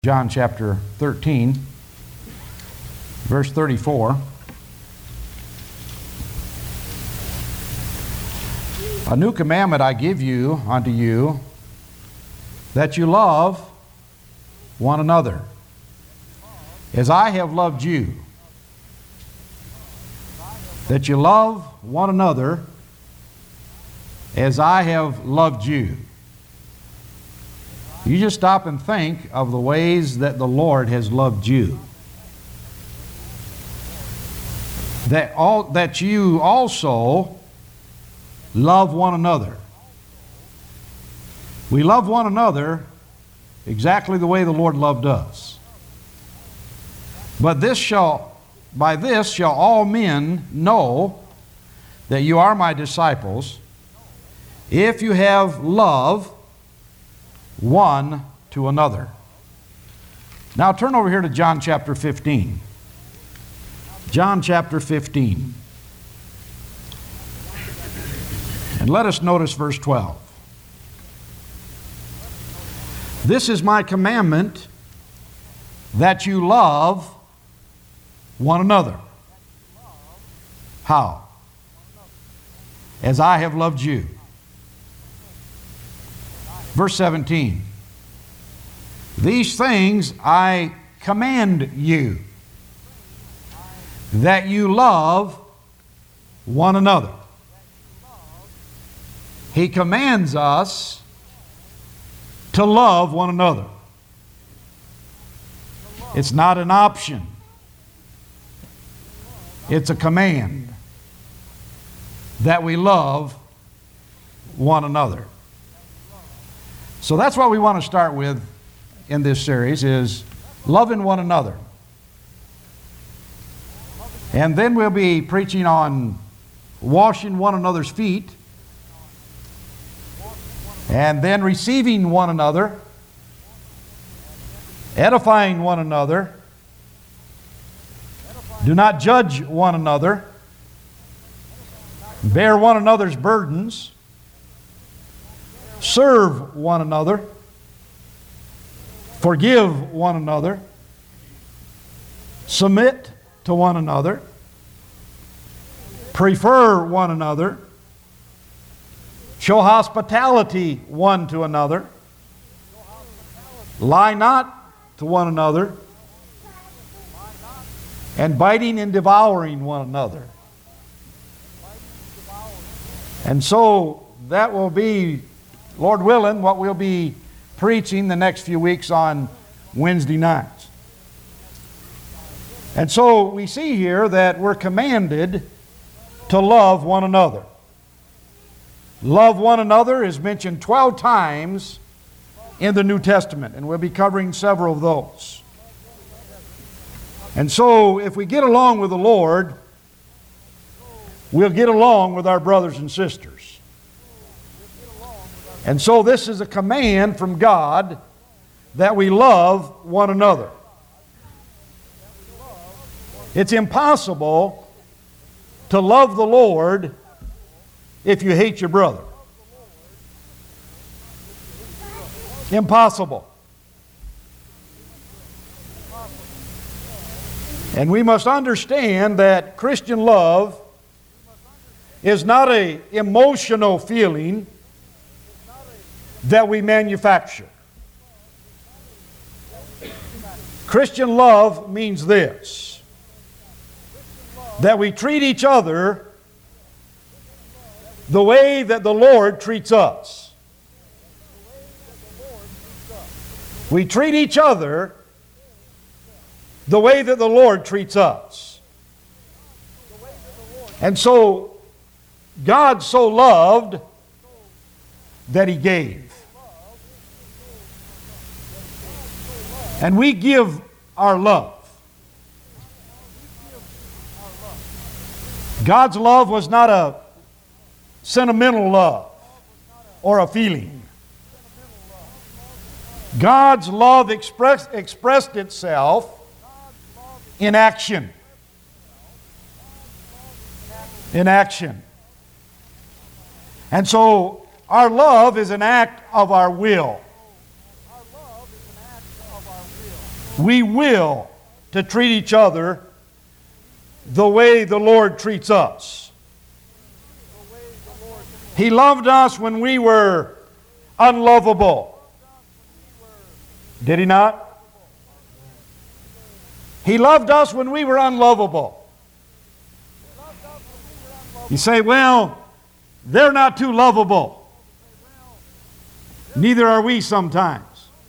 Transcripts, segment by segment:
John chapter 13, verse 34. A new commandment I give you unto you, that you love one another, as I have loved you. That you love one another as I have loved you. You just stop and think of the ways that the Lord has loved you. That you also love one another. We love one another exactly the way the Lord loved us. But by this shall all men know that you are my disciples, if you have love one to another. Now turn over here to John chapter 15. John chapter 15. And let us notice verse 12. This is my commandment, that you love one another. How? As I have loved you. Verse 17. These things I command you, that you love one another. He commands us to love one another. It's not an option. It's a command that we love one another. So that's what we want to start with in this series, is loving one another. And then we'll be preaching on washing one another's feet, and then receiving one another, edifying one another, do not judge one another, bear one another's burdens, serve one another, forgive one another, submit to one another, prefer one another, show hospitality one to another, lie not to one another, and biting and devouring one another. And so that will be, Lord willing, what we'll be preaching the next few weeks on Wednesday nights. And so we see here that we're commanded to love one another. Love one another is mentioned 12 times in the New Testament, and we'll be covering several of those. And so if we get along with the Lord, we'll get along with our brothers and sisters. And so this is a command from God that we love one another. It's impossible to love the Lord if you hate your brother. Impossible. And we must understand that Christian love is not an emotional feeling that we manufacture. Christian love means this: that we treat each other the way that the Lord treats us. We treat each other the way that the Lord treats us. And so God so loved that He gave. And we give our love. God's love was not a sentimental love or a feeling. God's love expressed itself in action. In action. And so our love is an act of our will. we will to treat each other the way the Lord treats us. He loved us when we were unlovable. Did He not? He loved us when we were unlovable. You say, well, they're not too lovable. Neither are we sometimes.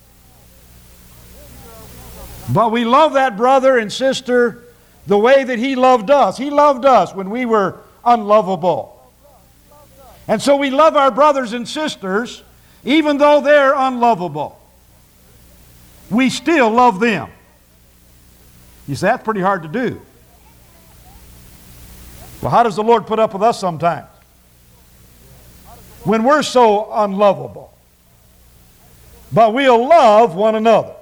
But we love that brother and sister the way that He loved us. He loved us when we were unlovable. And so we love our brothers and sisters even though they're unlovable. We still love them. You say, that's pretty hard to do. Well, how does the Lord put up with us sometimes? When we're so unlovable. But we'll love one another.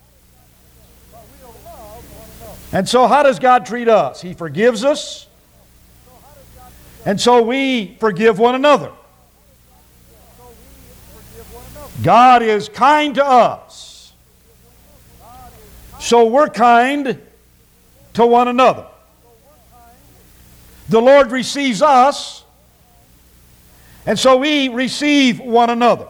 And so how does God treat us? He forgives us. And so we forgive one another. God is kind to us. So we're kind to one another. The Lord receives us, and so we receive one another.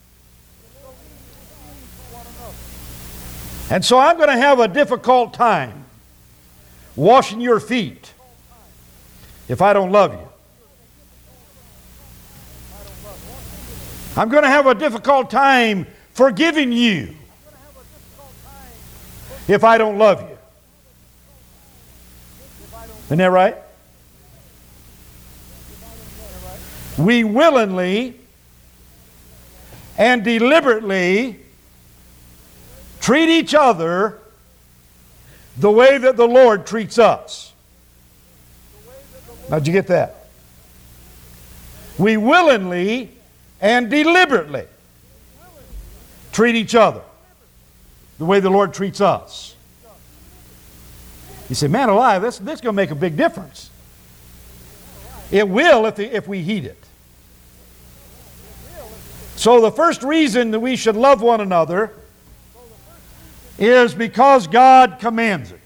And so I'm going to have a difficult time washing your feet if I don't love you. I'm going to have a difficult time forgiving you if I don't love you. Isn't that right? We willingly and deliberately treat each other the way that the Lord treats us. Now, did you get that? We willingly and deliberately treat each other the way the Lord treats us. You say, man alive, this is going to make a big difference. It will if we heed it. So the first reason that we should love one another is because God commands it.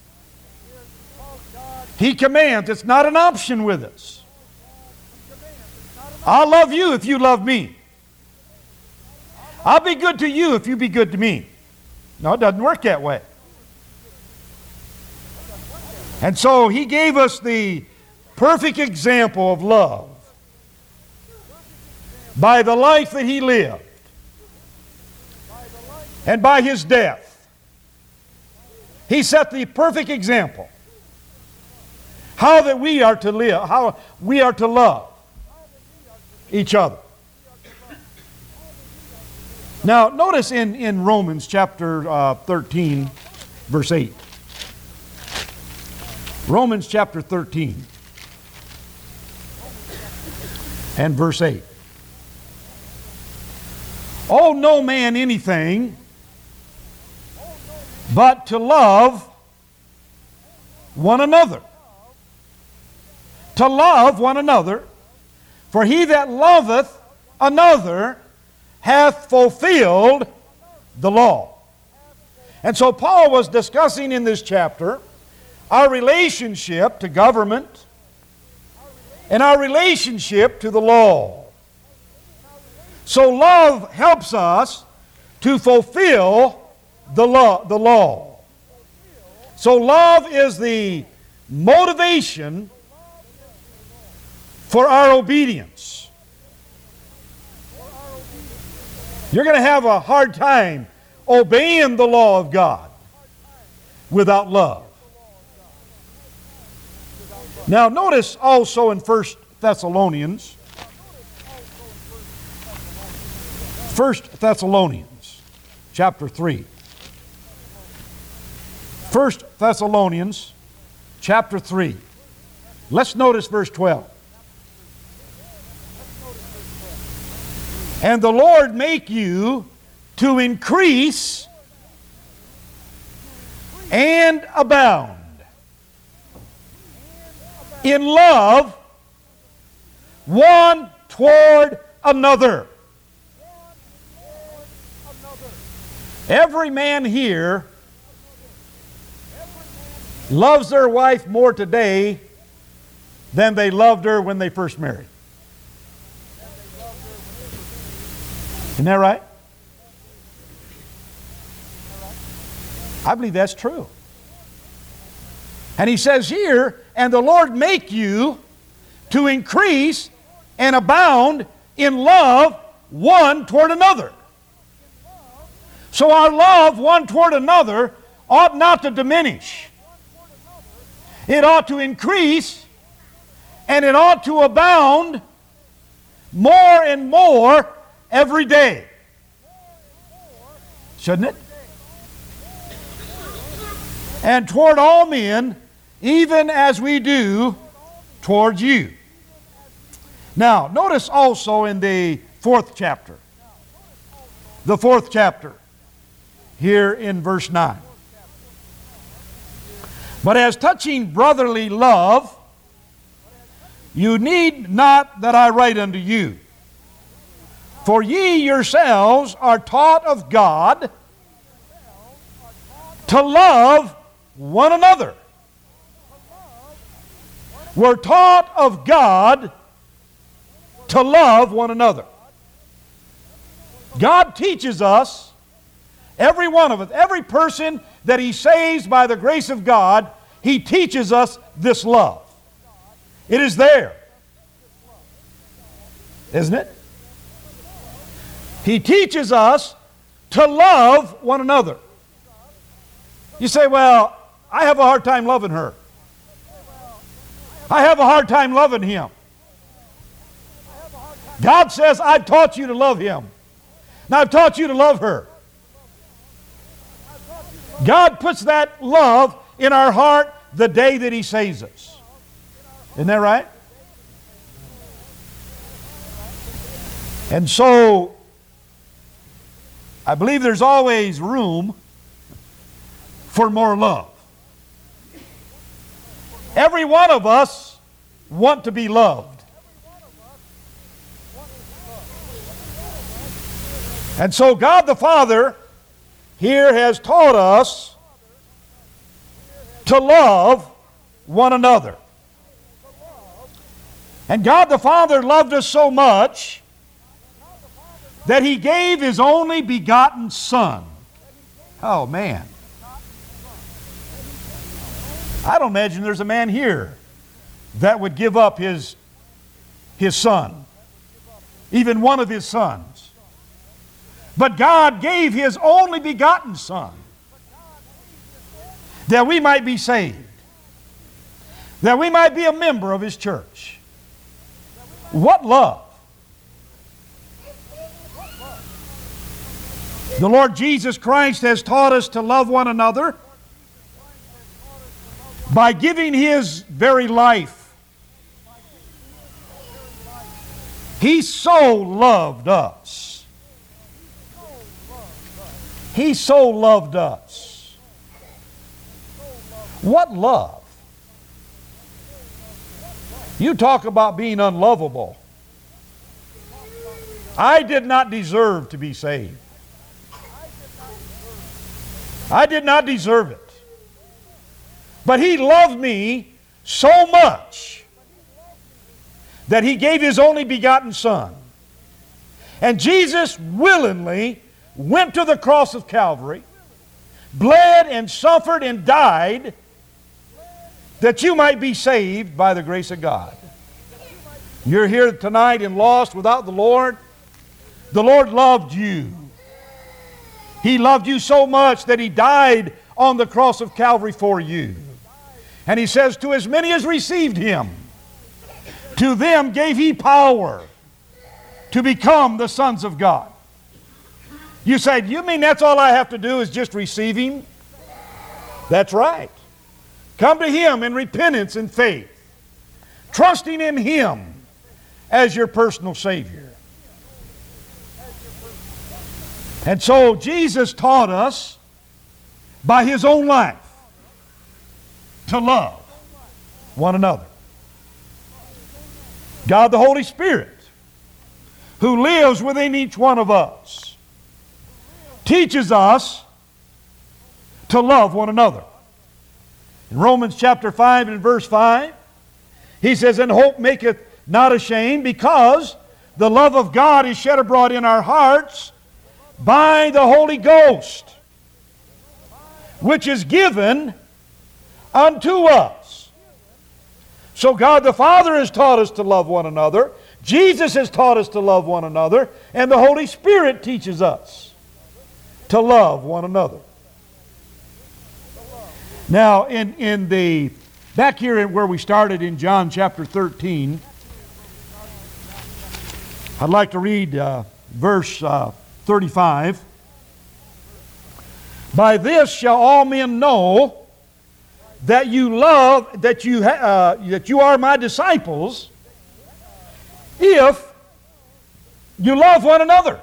He commands. It's not an option with us. I'll love you if you love me. I'll be good to you if you be good to me. No, it doesn't work that way. And so He gave us the perfect example of love by the life that He lived and by His death. He set the perfect example how that we are to live, how we are to love each other. Now, notice in Romans chapter 13, verse 8. Romans chapter 13 and verse 8. Owe no man anything but to love one another. To love one another, for he that loveth another hath fulfilled the law. And so Paul was discussing in this chapter our relationship to government and our relationship to the law. So love helps us to fulfill the law. So love is the motivation for our obedience. You're going to have a hard time obeying the law of God without love. Now notice also in 1 Thessalonians chapter 3. 1 Thessalonians chapter 3. Let's notice verse 12. And the Lord make you to increase and abound in love one toward another. Every man here loves their wife more today than they loved her when they first married. Isn't that right? I believe that's true. And he says here, and the Lord make you to increase and abound in love one toward another. So our love one toward another ought not to diminish. It ought to increase, and it ought to abound more and more every day. Shouldn't it? And toward all men, even as we do towards you. Now, notice also in the 4th chapter. The 4th chapter, here in verse 9. But as touching brotherly love, you need not that I write unto you. For ye yourselves are taught of God to love one another. We're taught of God to love one another. God teaches us, every one of us, every person that He saves by the grace of God, He teaches us this love. It is there. Isn't it? He teaches us to love one another. You say, well, I have a hard time loving her. I have a hard time loving him. God says, I've taught you to love him. Now I've taught you to love her. God puts that love in our heart the day that He saves us. Isn't that right? And so, I believe there's always room for more love. Every one of us want to be loved. And so God the Father here has taught us to love one another. And God the Father loved us so much that He gave His only begotten Son. Oh, man. I don't imagine there's a man here that would give up his son, even one of his sons. But God gave His only begotten Son that we might be saved, that we might be a member of His church. What love! The Lord Jesus Christ has taught us to love one another by giving His very life. He so loved us. He so loved us. What love? You talk about being unlovable. I did not deserve to be saved. I did not deserve it. But He loved me so much that He gave His only begotten Son. And Jesus willingly went to the cross of Calvary, bled and suffered and died that you might be saved by the grace of God. You're here tonight and lost without the Lord. The Lord loved you. He loved you so much that He died on the cross of Calvary for you. And He says, to as many as received Him, to them gave He power to become the sons of God. You say, you mean that's all I have to do is just receive Him? That's right. Come to Him in repentance and faith, trusting in Him as your personal Savior. And so Jesus taught us by His own life to love one another. God the Holy Spirit, who lives within each one of us, teaches us to love one another. In Romans chapter 5 and verse 5, he says, "And hope maketh not ashamed, because the love of God is shed abroad in our hearts by the Holy Ghost, which is given unto us." So God the Father has taught us to love one another. Jesus has taught us to love one another. And the Holy Spirit teaches us to love one another. Now, back here where we started in John chapter 13, I'd like to read verse 35. "By this shall all men know that you are my disciples, if you love one another."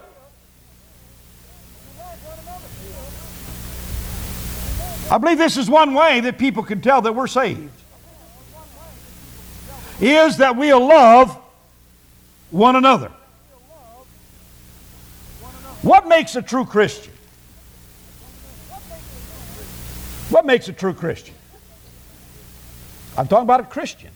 I believe this is one way that people can tell that we're saved, is that we'll love one another. What makes a true Christian? What makes a true Christian? I'm talking about a Christian.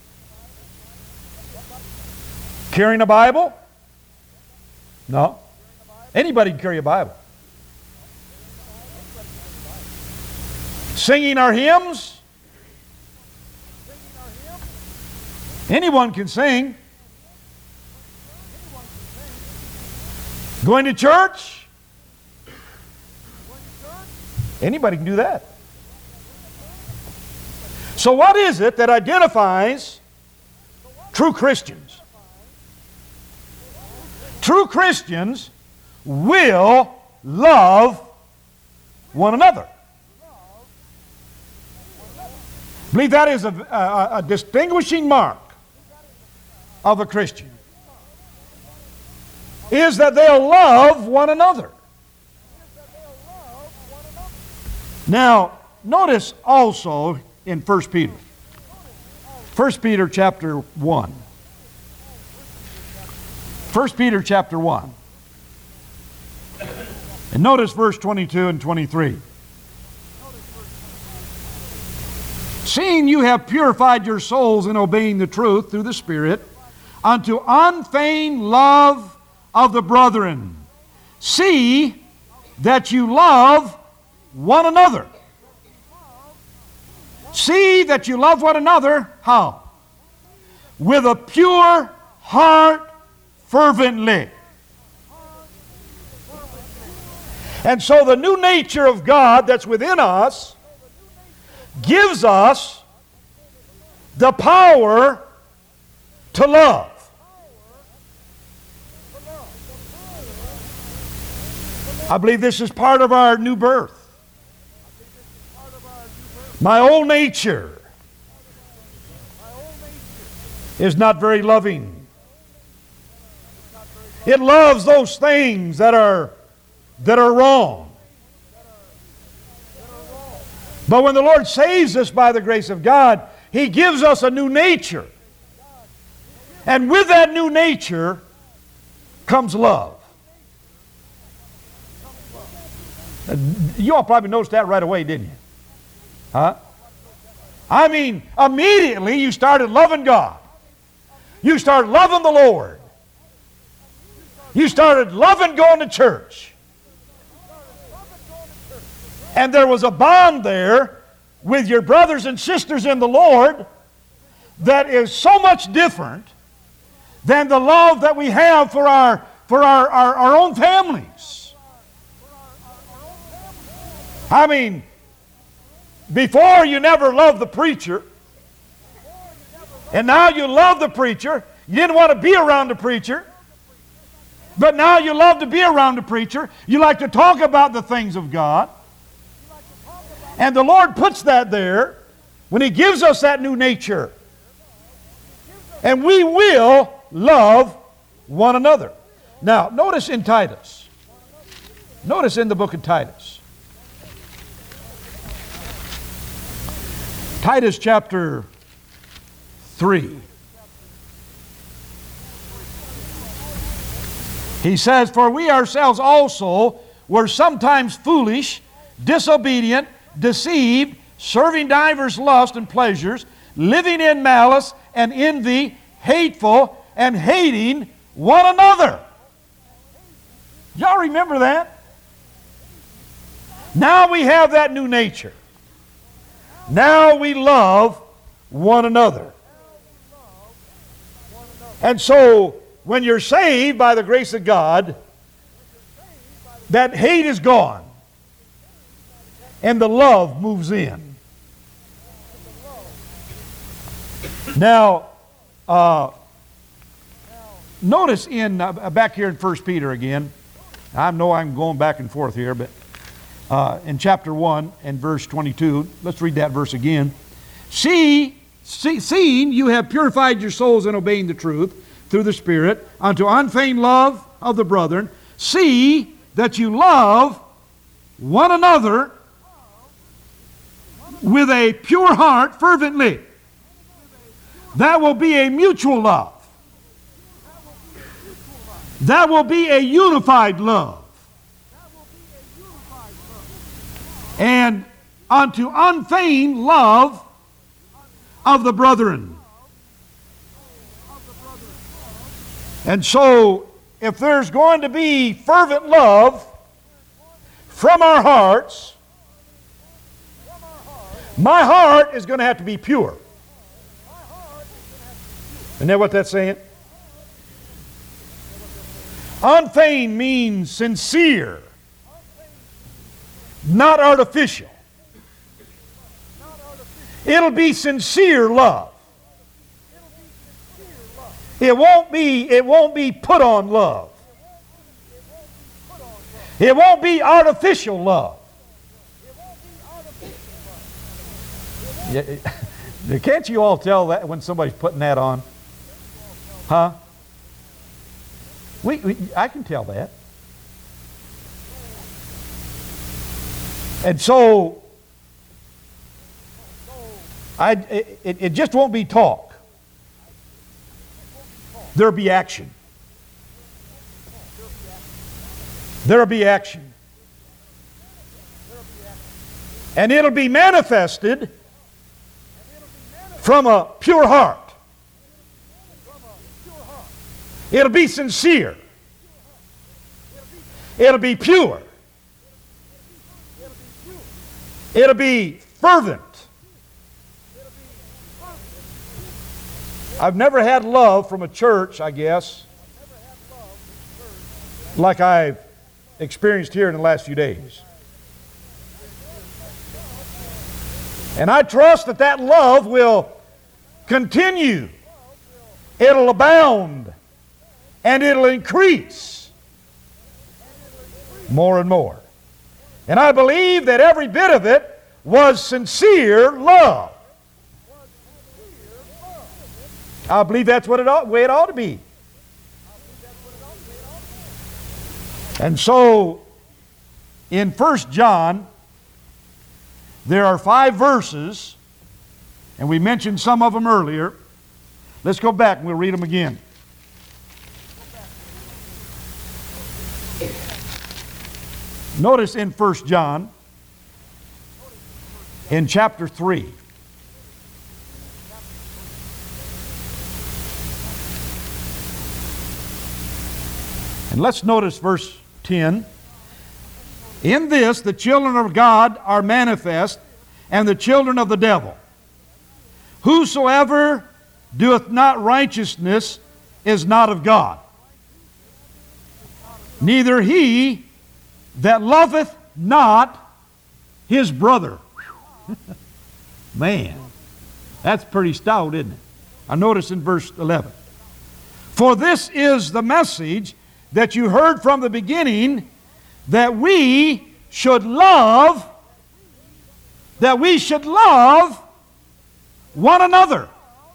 Carrying a Bible? No. Anybody can carry a Bible. Singing our hymns? Anyone can sing. Going to church? Anybody can do that. So what is it that identifies true Christians? True Christians will love one another. I believe that is a distinguishing mark of a Christian, is that they'll love one another. Now, notice also in 1 Peter. 1 Peter chapter 1. 1 Peter chapter 1. And notice verse 22 and 23. "Seeing you have purified your souls in obeying the truth through the Spirit, unto unfeigned love of the brethren, see that you love one another." See that you love one another, how? "With a pure heart fervently." And so the new nature of God that's within us gives us the power to love. I believe this is part of our new birth. My old nature is not very loving. It loves those things that are wrong. But when the Lord saves us by the grace of God, He gives us a new nature. And with that new nature comes love. You all probably noticed that right away, didn't you? Huh? I mean, immediately you started loving God. You started loving the Lord. You started loving going to church. And there was a bond there with your brothers and sisters in the Lord that is so much different than the love that we have for our own families. I mean, before you never loved the preacher, and now you love the preacher. You didn't want to be around the preacher, but now you love to be around the preacher. You like to talk about the things of God. And the Lord puts that there when He gives us that new nature. And we will love one another. Now, notice in Titus. Notice in the book of Titus. Titus chapter 3. He says, "For we ourselves also were sometimes foolish, disobedient, deceived, serving divers lusts and pleasures, living in malice and envy, hateful, and hating one another. Y'all remember that? Now we have that new nature. Now we love one another. And so, when you're saved by the grace of God, that hate is gone. And the love moves in. Now, notice back here in 1 Peter again. I know I'm going back and forth here, but in chapter 1 and verse 22, let's read that verse again. Seeing you have purified your souls in obeying the truth through the Spirit unto unfeigned love of the brethren, see that you love one another with a pure heart fervently. That will be a mutual love. That will be a unified love. And unto unfeigned love of the brethren. And so, if there's going to be fervent love from our hearts, my heart is going to have to be pure. Isn't that what that's saying? Unfeigned means sincere, not artificial. It'll be sincere love. It won't be put on love. It won't be artificial love. Can't you all tell that when somebody's putting that on? Huh? I can tell that. And so, it just won't be talk. There'll be action. There'll be action. And it'll be manifested from a pure heart. It'll be sincere. It'll be pure. It'll be fervent. I've never had love from a church, I guess, like I've experienced here in the last few days. And I trust that that love will continue. It'll abound. And it'll increase more and more. And I believe that every bit of it was sincere love. I believe that's what way it ought to be. And so, in 1 John, there are 5 verses, and we mentioned some of them earlier. Let's go back and we'll read them again. Notice in 1 John, in chapter 3, and let's notice verse 10. In this the children of God are manifest, and the children of the devil. Whosoever doeth not righteousness is not of God, neither he that loveth not his brother. Man, that's pretty stout, isn't it? I notice in verse 11. For this is the message that you heard from the beginning, that we should love one another.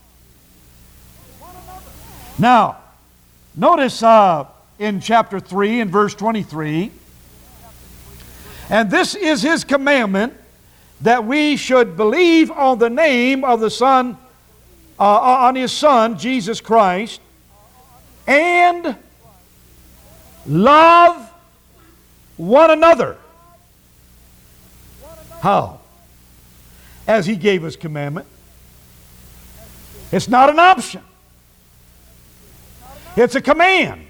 Now, notice in chapter 3 and verse 23, and this is his commandment, that we should believe on the name of the Son, on his Son, Jesus Christ, and love one another. How? as He gave us commandment. It's not an option. It's a command.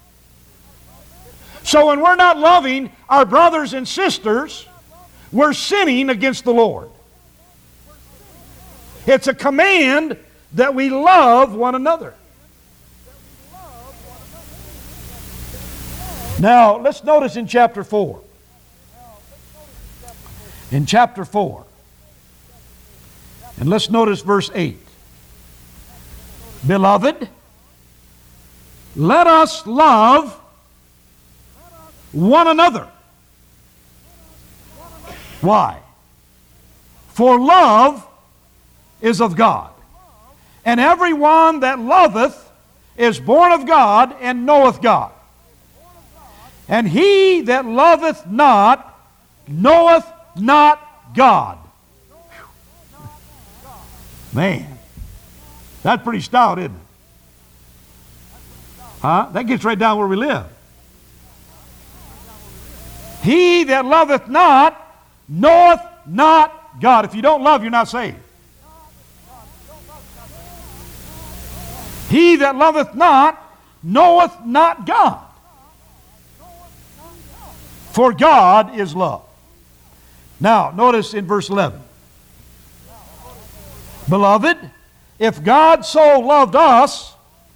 So when we're not loving our brothers and sisters, we're sinning against the Lord. It's a command that we love one another. Now, let's notice in chapter 4. In chapter 4. And let's notice verse 8. Beloved, let us love one another. Why? For love is of God. And every one that loveth is born of God and knoweth God. And he that loveth not knoweth not God. Man, that's pretty stout, isn't it? Huh? That gets right down where we live. He that loveth not knoweth not God. If you don't love, you're not saved. He that loveth not knoweth not God. For God is love. Now, notice in verse 11. Beloved, if God so loved us,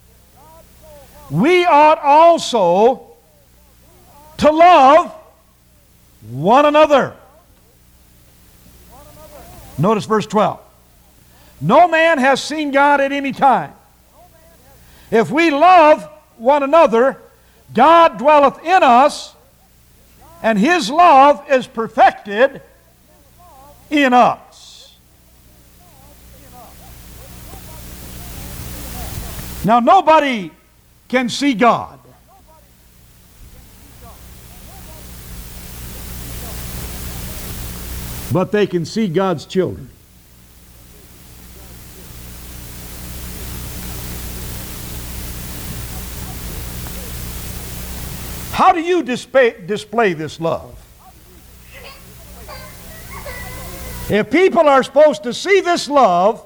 we ought also to love one another. Notice verse 12. No man has seen God at any time. If we love one another, God dwelleth in us, and His love is perfected in us. Now, nobody can see God. But they can see God's children. How do you display this love? If people are supposed to see this love,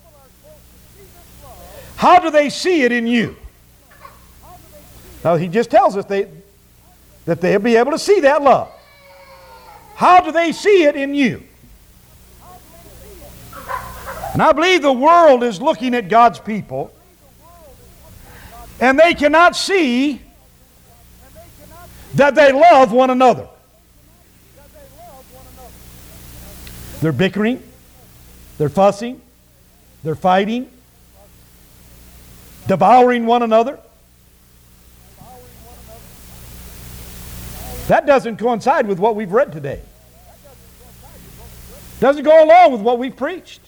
how do they see it in you? Now, he just tells us that they'll be able to see that love. How do they see it in you? And I believe the world is looking at God's people, and they cannot see that they love one another. They're bickering, they're fussing, they're fighting, devouring one another. That doesn't coincide with what we've read today. Doesn't go along with what we've preached.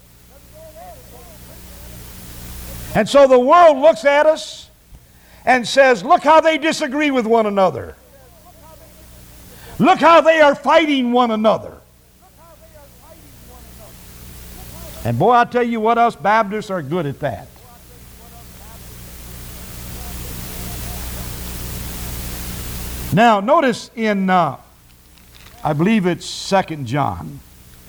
And so the world looks at us and says, look how they disagree with one another. Look how they are fighting one another. And boy, I tell you what, us Baptists are good at that. Now, notice in, I believe it's 2 John.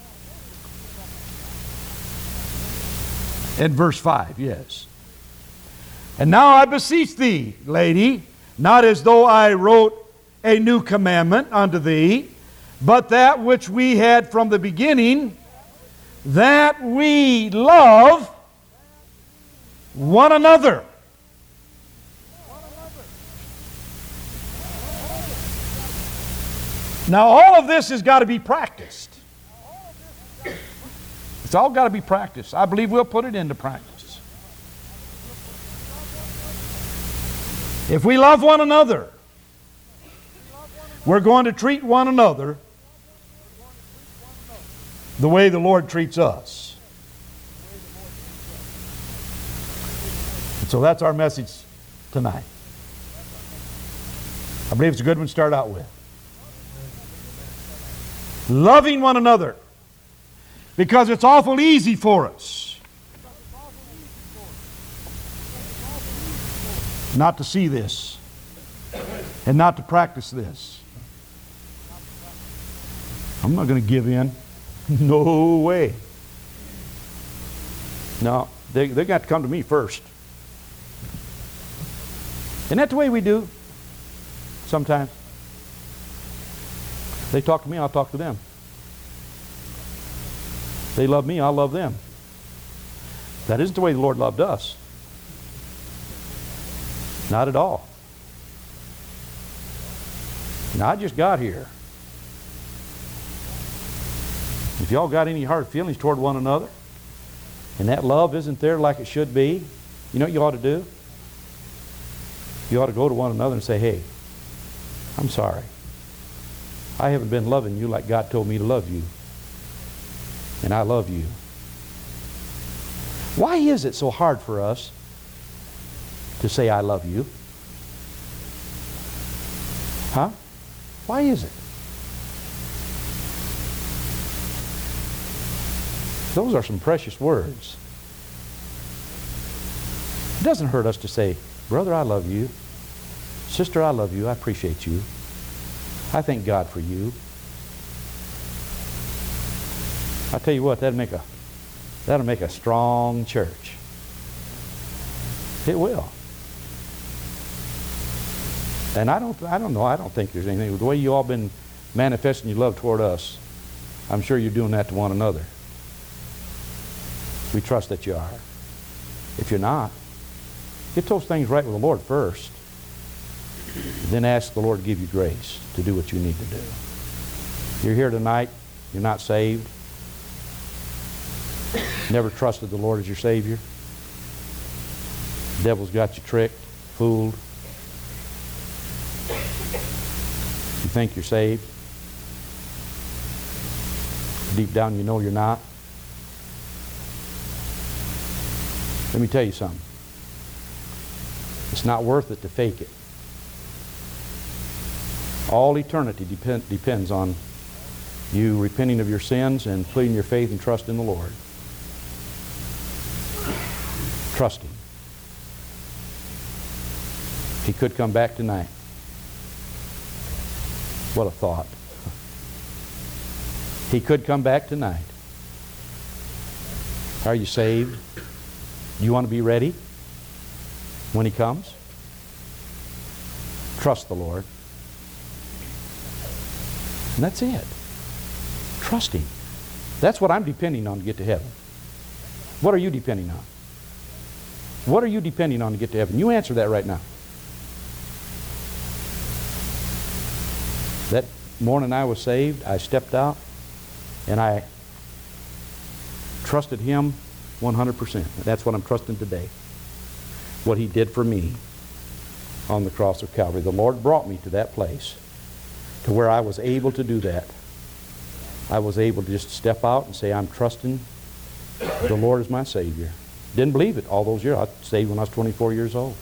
In verse 5, yes. And now I beseech thee, lady, not as though I wrote a new commandment unto thee, but that which we had from the beginning, that we love one another. Now, all of this has got to be practiced. It's all got to be practiced. I believe we'll put it into practice. If we love one another, we're going to treat one another the way the Lord treats us. And so that's our message tonight. I believe it's a good one to start out with. Loving one another. Because it's awful easy for us not to see this and not to practice this. I'm not going to give in. No way. No, they got to come to me first. Isn't that the way we do sometimes? They talk to me, I'll talk to them. They love me, I'll love them. That isn't the way the Lord loved us. Not at all. Now, I just got here. If y'all got any hard feelings toward one another, and that love isn't there like it should be, you know what you ought to do? You ought to go to one another and say, hey, I'm sorry. I haven't been loving you like God told me to love you. And I love you. Why is it so hard for us to say I love you? Huh? Why is it? Those are some precious words. It doesn't hurt us to say, brother, I love you. Sister, I love you. I appreciate you. I thank God for you. I tell you what, that'll make a strong church. It will. And I don't think there's anything. The way you all been manifesting your love toward us, I'm sure you're doing that to one another. We trust that you are. If you're not, get those things right with the Lord first. Then ask the Lord to give you grace to do what you need to do. You're here tonight, you're not saved. Never trusted the Lord as your Savior. The devil's got you tricked, fooled. You think you're saved. Deep down you know you're not. Let me tell you something. It's not worth it to fake it. All eternity depends on you repenting of your sins and putting your faith and trust in the Lord. Trust Him. He could come back tonight. What a thought. He could come back tonight. Are you saved? Do you want to be ready when He comes? Trust the Lord. And that's it. Trust Him. That's what I'm depending on to get to heaven. What are you depending on? What are you depending on to get to heaven? You answer that right now. That morning I was saved, I stepped out and I trusted Him 100%. That's what I'm trusting today. What He did for me on the cross of Calvary. The Lord brought me to that place to where I was able to do that. I was able to just step out and say, I'm trusting the Lord as my Savior. Didn't believe it all those years. I was saved when I was 24 years old.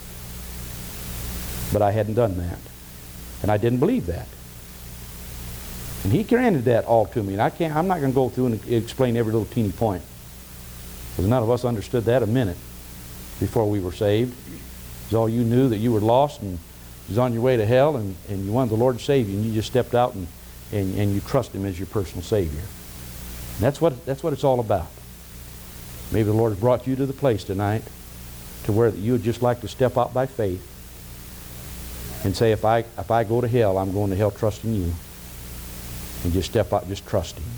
But I hadn't done that. And I didn't believe that. And He granted that all to me. And I'm not going to go through and explain every little teeny point. Because none of us understood that a minute before we were saved. Because all you knew that you were lost and you was on your way to hell and you wanted the Lord to save you, and you just stepped out and you trust Him as your personal Savior. And that's what it's all about. Maybe the Lord has brought you to the place tonight to where you would just like to step out by faith and say, if I go to hell, I'm going to hell trusting you. And just step out, just trust Him.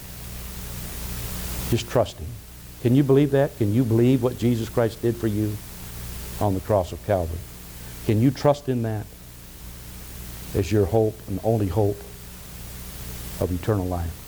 Just trust Him. Can you believe that? Can you believe what Jesus Christ did for you on the cross of Calvary? Can you trust in that as your hope and only hope of eternal life?